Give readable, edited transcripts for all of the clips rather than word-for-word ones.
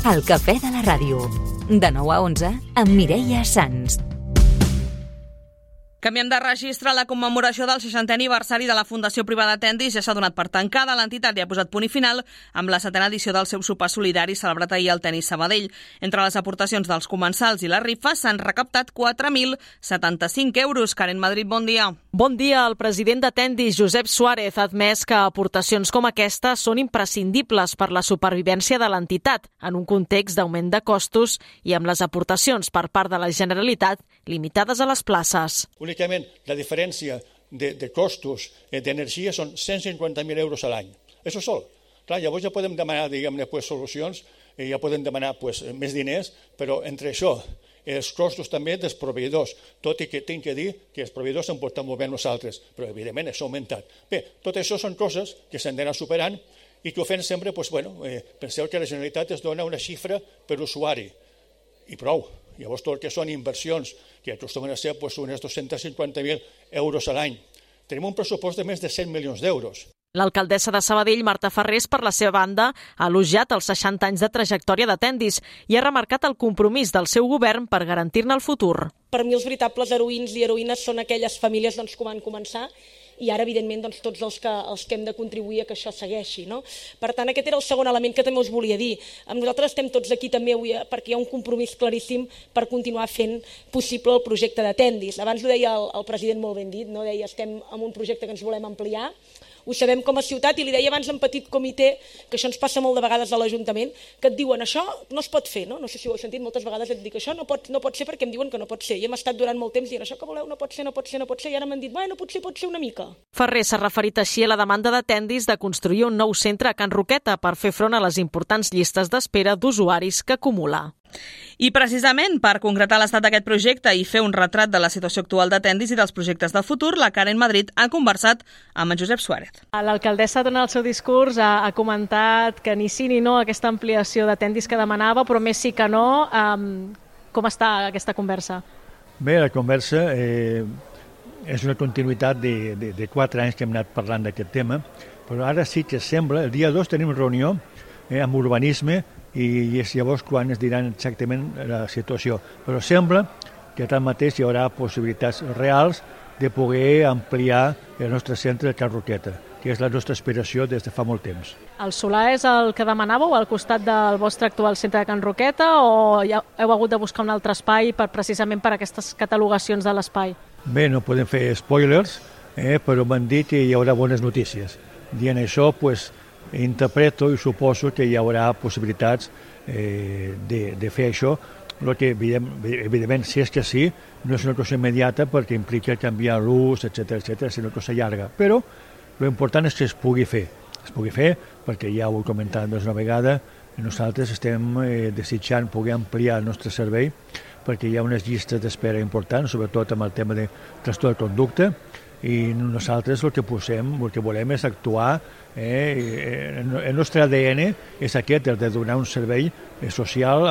El cafè de la ràdio. De 9 a 11 amb Mireia Sans. Canviem de registre. La commemoració del 60è aniversari de la Fundació Privada Tendis ja s'ha donat per tancada. L'entitat li ha posat punt i final amb la 7a edició del seu sopar solidari celebrat ahir al Tenis Sabadell. Entre les aportacions dels comensals i la rifa s'han recaptat 4.075 euros. Karen Madrid, bon dia. Bon dia. El president de Tendis, Josep Suárez, ha admès que aportacions com aquesta són imprescindibles per la supervivència de l'entitat en un context d'augment de costos i amb les aportacions per part de la Generalitat limitades a les places. Únicament la diferència de costos d'energia són 150.000 euros a l'any. Això sol. Clar, llavors ja podem demanar, diguem-ne, solucions, ja podem demanar més diners, però entre això, els costos també dels proveïdors, tot i que tinc que dir que els proveïdors s'han portat molt bé nosaltres, però evidentment això ha augmentat. Bé, tot això són coses que s'han d'anar superant i que ho fem sempre, penseu que la Generalitat es dona una xifra per usuari i prou. Llavors tot el que són inversions, que acostumen a ser unes 250.000 euros a l'any. Tenim un pressupost de més de 100 milions d'euros. L'alcaldessa de Sabadell, Marta Ferrés, per la seva banda, ha elogiat els 60 anys de trajectòria de Tendis i ha remarcat el compromís del seu govern per garantir-ne el futur. Per mi els veritables heroïns i heroïnes són aquelles famílies que van començar i ara, evidentment, tots els que hem de contribuir a que això segueixi. No? Per tant, aquest era el segon element que també us volia dir. Nosaltres estem tots aquí també avui perquè hi ha un compromís claríssim per continuar fent possible el projecte de Tendis. Abans ho deia el president molt ben dit, no? Deia estem en un projecte que ens volem ampliar, ho sabem com a ciutat, i li deia abans en petit comitè, que això ens passa molt de vegades a l'Ajuntament, que et diuen això no es pot fer, no? No sé si ho heu sentit moltes vegades, et dic això no pot ser perquè em diuen que no pot ser. I hem estat durant molt temps dient això que voleu no pot ser, i ara m'han dit, bueno, potser pot ser una mica. Ferrer s'ha referit així a la demanda de Tendis de construir un nou centre a Can Roqueta per fer front a les importants llistes d'espera d'usuaris que acumula. I precisament per concretar l'estat d'aquest projecte i fer un retrat de la situació actual de Tendis i dels projectes de futur, la Karen Madrid ha conversat amb en Josep Suárez. L'alcaldessa, durant el seu discurs, ha comentat que ni sí ni no aquesta ampliació de Tendis que demanava, però més sí que no. Com està aquesta conversa? Bé, la conversa és una continuïtat de 4 anys que hem anat parlant d'aquest tema, però ara sí que sembla, el dia 2 tenim reunió amb urbanisme i és llavors quan es diran exactament la situació. Però sembla que tanmateix hi haurà possibilitats reals de poder ampliar el nostre centre de Can Roqueta, que és la nostra aspiració des de fa molt temps. El solar és el que demanàveu al costat del vostre actual centre de Can Roqueta o ja heu hagut de buscar un altre espai precisament per aquestes catalogacions de l'espai? Bé, no podem fer spoilers, però m'han dit que hi haurà bones notícies. Dient això, interpreto i suposo que hi haurà possibilitats de fer això, el que evidentment, si és que sí, no és una cosa immediata perquè implica canviar l'ús, etc., és una cosa llarga, però l'important és que es pugui fer. Es pugui fer perquè ja ho he comentat una vegada, nosaltres estem desitjant poder ampliar el nostre servei perquè hi ha unes llistes d'espera importants, sobretot amb el tema de trastorn de conducta, i nosaltres el que volem és actuar, el nostre ADN és aquest, el de donar un servei social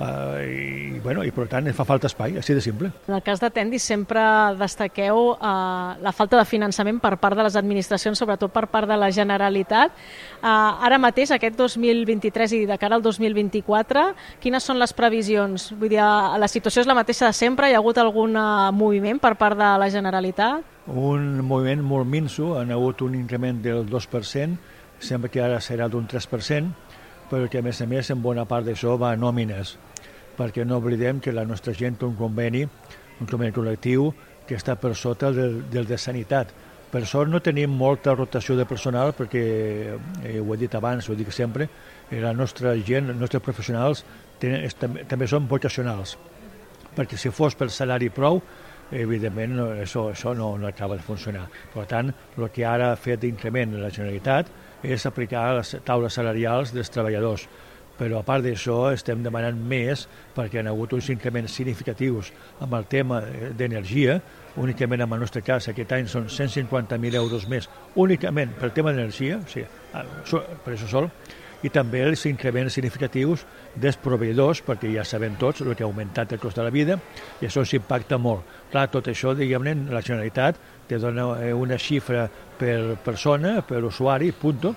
i per tant fa falta espai, així de simple. En el cas de Tendis sempre destaqueu la falta de finançament per part de les administracions, sobretot per part de la Generalitat. Ara mateix, aquest 2023 i de cara al 2024, quines són les previsions? Vull dir, la situació és la mateixa de sempre? Hi ha hagut algun moviment per part de la Generalitat? Un moviment molt minso, ha hagut un increment del 2%, sembla que ara serà d'un 3%, però que a més, en bona part d'això va a nòmines, perquè no oblidem que la nostra gent té un conveni col·lectiu que està per sota del de sanitat. Per sort no tenim molta rotació de personal perquè, ho he dit abans, ho dic sempre, la nostra gent, els nostres professionals també són vocacionals, perquè si fos per salari prou, evidentment això no acaba de funcionar. Per tant, el que ara ha fet d'increment la Generalitat és aplicar les taules salarials dels treballadors. Però a part d'això estem demanant més perquè han hagut uns increments significatius amb el tema d'energia, únicament en el nostre cas aquest any són 150.000 euros més únicament pel tema d'energia, o sigui, per això sol, i també els increments significatius dels proveïdors, perquè ja sabem tots el que ha augmentat el cost de la vida i això s'impacta molt. Clar, tot això, diguem-ne, la Generalitat te dona una xifra per persona, per usuari, punt,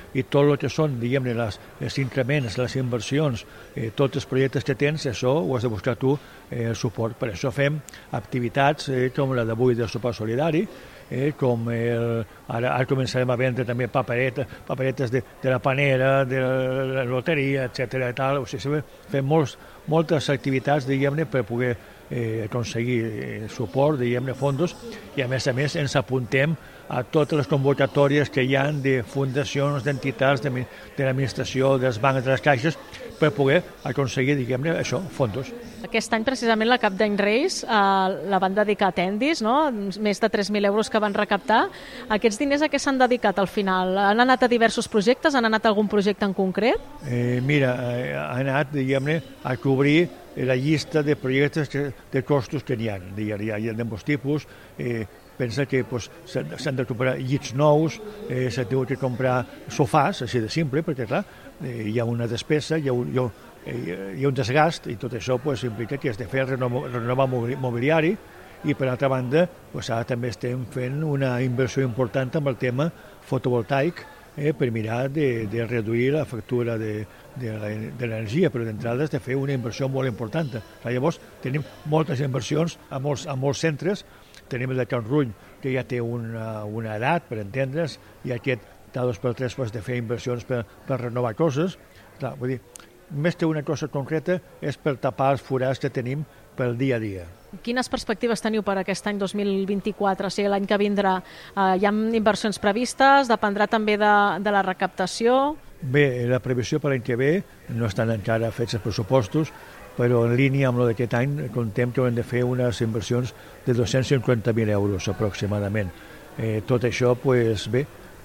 i tot el que són, diguem-ne, els increments, les inversions, tots els projectes que tens, això ho has de buscar tu el suport. Per això fem activitats com la d'avui del sopar solidari, com ara començarem a vendre també paperetes de la panera, de la loteria, etc. O sigui, fem moltes activitats, diguem-ne, per poder aconseguir suport, diguem-ne, fondos, i a més ens apuntem a totes les convocatòries que hi ha de fundacions, d'entitats, de l'administració, dels bancs, de les caixes, per poder aconseguir, diguem-ne, això, fondos. Aquest any, precisament, la Cap d'Any Reis la van dedicar a Tendis, no? Més de 3.000 euros que van recaptar. Aquests diners a què s'han dedicat al final? Han anat a diversos projectes? Han anat a algun projecte en concret? Mira, ha anat, diguem-ne, a cobrir la llista de projectes de costos que n'hi ha. Hi ha de molts tipus. Pensa que s'han de comprar llits nous, s'ha tingut que comprar sofàs, així de simple, perquè, clar, hi ha una despesa, hi ha un desgast, i tot això implica que has de fer renovar mobiliari, i per altra banda, ara també estem fent una inversió important amb el tema fotovoltaic, per mirar de reduir la factura de l'energia, però d'entrada has de fer una inversió molt important. Llavors, tenim moltes inversions a molts centres. Tenim el de Can Rull, que ja té una edat, per entendre's, i aquest cada 2x3 has de fer inversions per renovar coses. Clar, vull dir, més que una cosa concreta és per tapar els forats que tenim pel dia a dia. Quines perspectives teniu per aquest any 2024, o sigui, l'any que vindrà? Hi ha inversions previstes? Dependrà també de la recaptació? Bé, la previsió per l'any que ve no estan encara fets els pressupostos, però en línia amb aquest any contem que haurem de fer unes inversions de 250.000 euros aproximadament. Tot això, bé,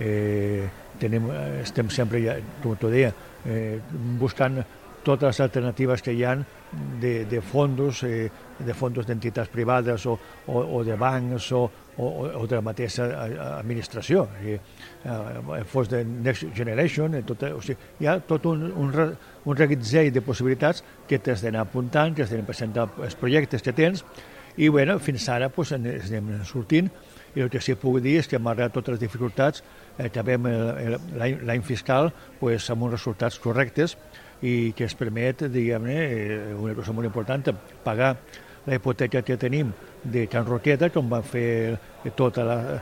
estem sempre, com t'ho deia, buscant totes les alternatives que hi ha de fondos d'entitats privades o de bancs o de la mateixa administració. Fons de Next Generation, hi ha tot un reguitzell de possibilitats que t'has d'anar apuntant, que has d'anar presentant els projectes que tens, i fins ara ens anem sortint, i el que sí que puc dir és que malgrat totes les dificultats acabem l'any fiscal amb uns resultats correctes i que es permet, diguem-ne, una cosa molt important, pagar la hipoteca que tenim de Can Roqueta, com va fer tot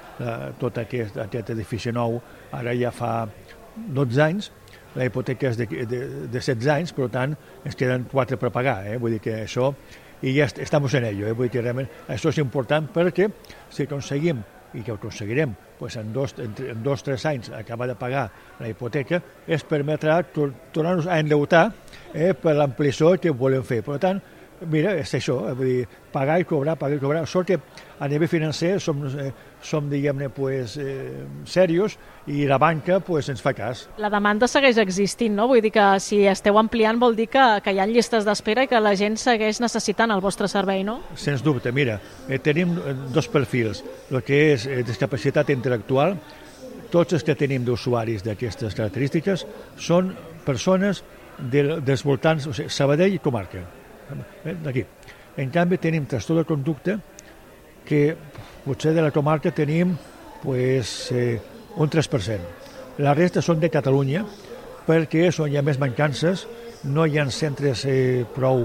aquest edifici nou, ara ja fa 12 anys, la hipoteca és de 16 anys, per tant, ens queden 4 per pagar, vull dir que això, i ja estem en ello, vull dir que realment això és important perquè si aconseguim, i que ho aconseguirem, en 2-3 anys acabar de pagar la hipoteca, es permetrà tornar-nos a endeutar per l'ampliació que volem fer. Per tant, mira, és això, vull dir, pagar i cobrar. Sort que a nivell financer som diguem-ne, serios, i la banca ens fa cas. La demanda segueix existint, no? Vull dir que si esteu ampliant vol dir que hi ha llistes d'espera i que la gent segueix necessitant el vostre servei, no? Sens dubte, mira, tenim dos perfils. El que és discapacitat intel·lectual, tots els que tenim d'usuaris d'aquestes característiques són persones dels voltants, o sigui, Sabadell i comarca. D'aquí. En canvi tenim trastorn de conducta que potser de la comarca tenim un 3%. La resta són de Catalunya perquè és on hi ha més mancances, no hi ha centres no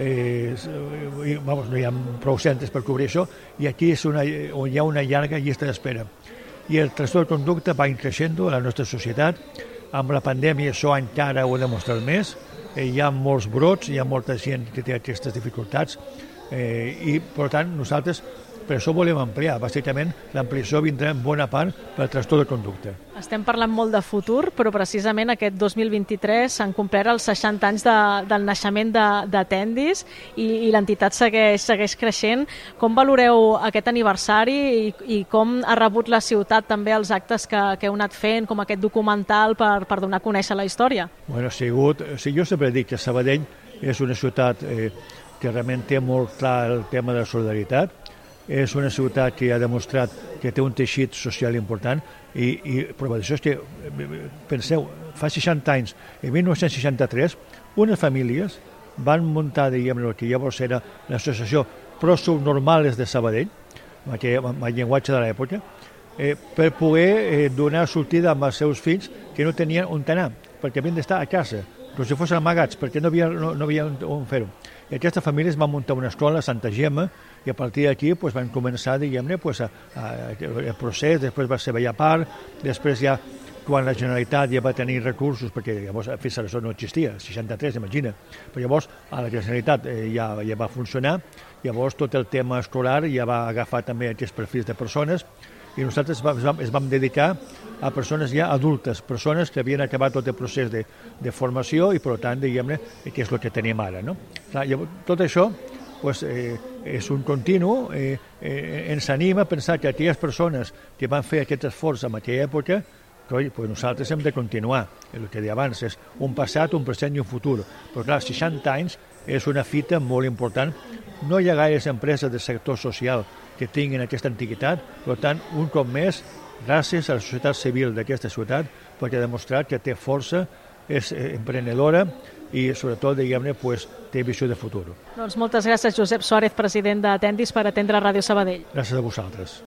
hi ha prou centres per cobrir això, i aquí és on hi ha una llarga llista d'espera. I el trastorn de conducta va creixent a la nostra societat. Amb la pandèmia això encara ho ha demostrat més. Hi ha molts brots, hi ha molta gent que té aquestes dificultats i, per tant, nosaltres per això volem ampliar. Bàsicament, l'ampliació vindrà en bona part pel trastorn de conducta. Estem parlant molt de futur, però precisament aquest 2023 s'han complert els 60 anys del naixement de Tendis i l'entitat segueix creixent. Com valoreu aquest aniversari i com ha rebut la ciutat també els actes que heu anat fent, com aquest documental per donar a conèixer la història? Bueno, jo sempre dic que Sabadell és una ciutat que realment té molt clar el tema de la solidaritat. És una ciutat que ha demostrat que té un teixit social important i prova d'això és que, penseu, fa 60 anys, en 1963, unes famílies van muntar, diguem-ne, el que llavors era l'associació Pro Subnormales de Sabadell, amb el llenguatge de l'època, per poder donar sortida als seus fills que no tenien on anar, perquè havien d'estar a casa, com si fossin amagats, perquè no havia on fer-ho. I aquesta família es va muntar una escola a Santa Gemma i a partir d'aquí van començar, diguem-ne, el procés, després va ser Bella Part, després ja quan la Generalitat ja va tenir recursos, perquè llavors fins ara això no existia, 63, imagina, però llavors a la Generalitat ja va funcionar, llavors tot el tema escolar ja va agafar també aquests perfils de persones i nosaltres es vam dedicar a persones ja adultes, persones que havien acabat tot el procés de formació i, per tant, diguem-ne, que és el que tenim ara. No? Tot això és un continu, ens anima a pensar que aquelles persones que van fer aquest esforç en aquella època, nosaltres hem de continuar. El que deia abans és un passat, un present i un futur. Però, clar, 60 anys és una fita molt important. No hi ha gaires empreses del sector social que tinguin aquesta antiguitat. Per tant, un cop més, gràcies a la societat civil d'aquesta ciutat, perquè ha demostrat que té força, és emprenedora i, sobretot, diguem-ne, té visió de futur. Doncs moltes gràcies, Josep Suárez, president d'Atendis, per atendre Ràdio Sabadell. Gràcies a vosaltres.